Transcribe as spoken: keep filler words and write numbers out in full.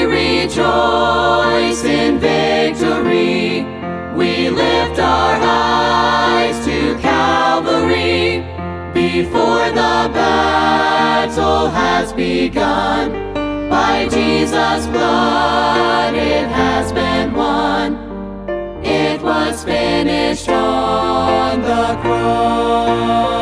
we rejoice in victory. We lift our eyes to Calvary. Before the battle has begun, by Jesus' blood it has been won. It was finished on the cross.